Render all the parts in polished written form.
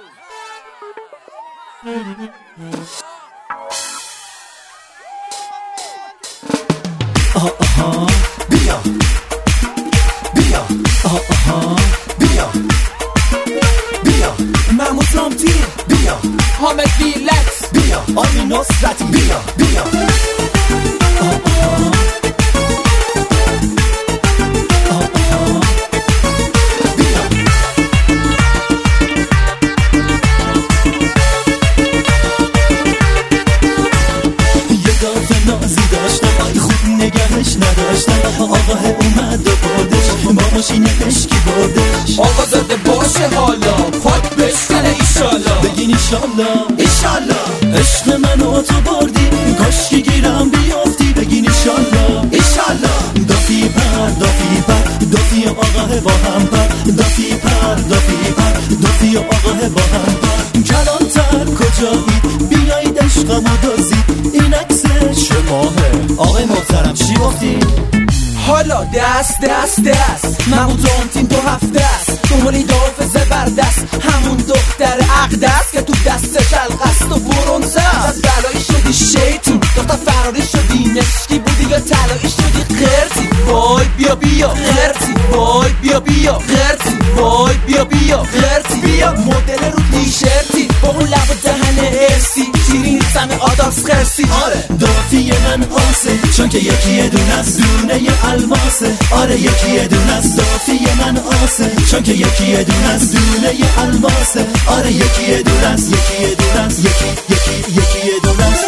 بیا بیا بیا بیا محمود رامتین بیا حامد ویلکس بیا آرمین نصرتی بیا بیا آقاه اومد و بردش با ماشینش کی بردش آقا زده باشه حالا پاک بشکنه ایشالا بگین ایشالا ایشالا عشق منو تو بردی کاش که گیرم بیافتی بگین ایشالا ایشالا دافی پر دافی پر دافی آقاه با هم پر دافی پر دافی پر دافی آقاه با هم پر کلانتر کجایید بیایید عشقمو دزدید این عکس چه ماهه آقای محترم چی گفتی؟ حالا دست محمود رامتین 2 هفته است دنبالی داف زبردست همون دختر عقدست که تو دستش القصد و برونزه از بلایی شدی شیطون دختر فراری شدی مشکی بودی یا طلایی شدی قرتی وای بیا بیا قرتی وای بیا بیا قرتی وای بیا بیا قرتی بیا مدل رو تیشرتی با اون لب و دهن ارسی شیرین سم آدارس خرسی آره دافی من آسه چون که یکی دونه از دونه الماسه آره یکی دونه از دافی من آسه چون که یکی دونه از دونه الماسه آره یکی دونه از یکی دونه از یکی دونه از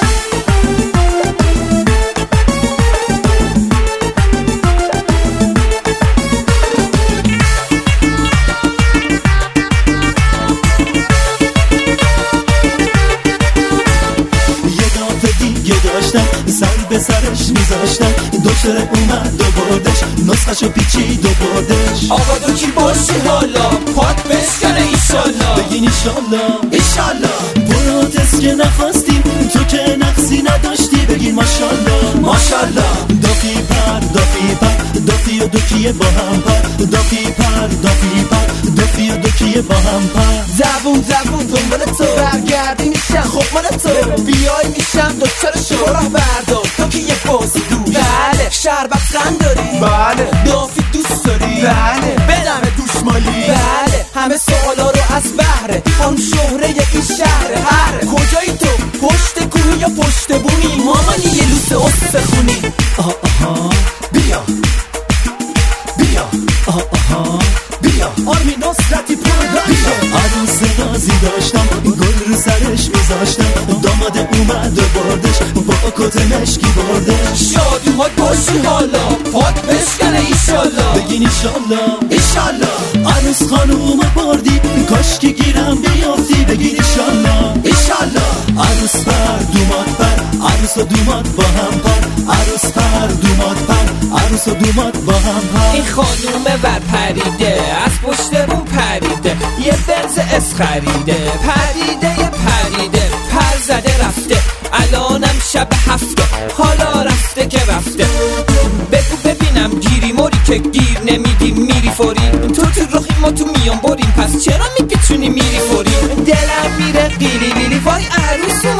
سر به سرش میذاشتن دکتر اومد و بردش نسخشو پیچید و بردش آقا دو کی باشی حالا پاک بشکنه ایشالا بگین ایشالا ایشالا پروتست که نخواستیم تو که نقصی نداشتی بگین ماشالله ماشالله دافی پر دافی پر دافی و دوکیه با هم پر دافی پر دافی پر دافی و دوکیه با هم پر زبون دنبال تو برگردی میشم خب من تو بیای میشم دکتر شما راه بردار تو که یه بازی دوش بله شربت قند داری بله دافی دوست داری بله بدم دوشمالی بله همه سوالا رو از بهره خانم شهره این شهره هر کجایی تو پشت کوهی یا پشت بونی مامانی یه لوس استخونی بیا بیا بیا آرمین نصرتی پروداکشن عروس نازی داشتم گل رو سرش میذاشتم داماد اومد و بردش با کت مشکی بردش شادی ها باشی حالا پاک بشکنه ایشالا بگین ایشالا ایشالا عروس خانوم بردی کاش که گیرم بیافتی بگین ایشالا ایشالا عروس پر دوماد پر عروس و دوماد با هم پر عروس پر دوماد پر عروس و دوماد با هم پر این خانومه ور پریده از پشت بون پریده یه بنز اس خریده پریده پر زده رفته الانم شب هفته حالا رفته که رفته بگو ببینم گیری موری که گیر نمیدی میری فوری تو روحی ما تو میان بریم پس چرا میپیچونی میری فوری دلم میره قیلی بیلی وای عروس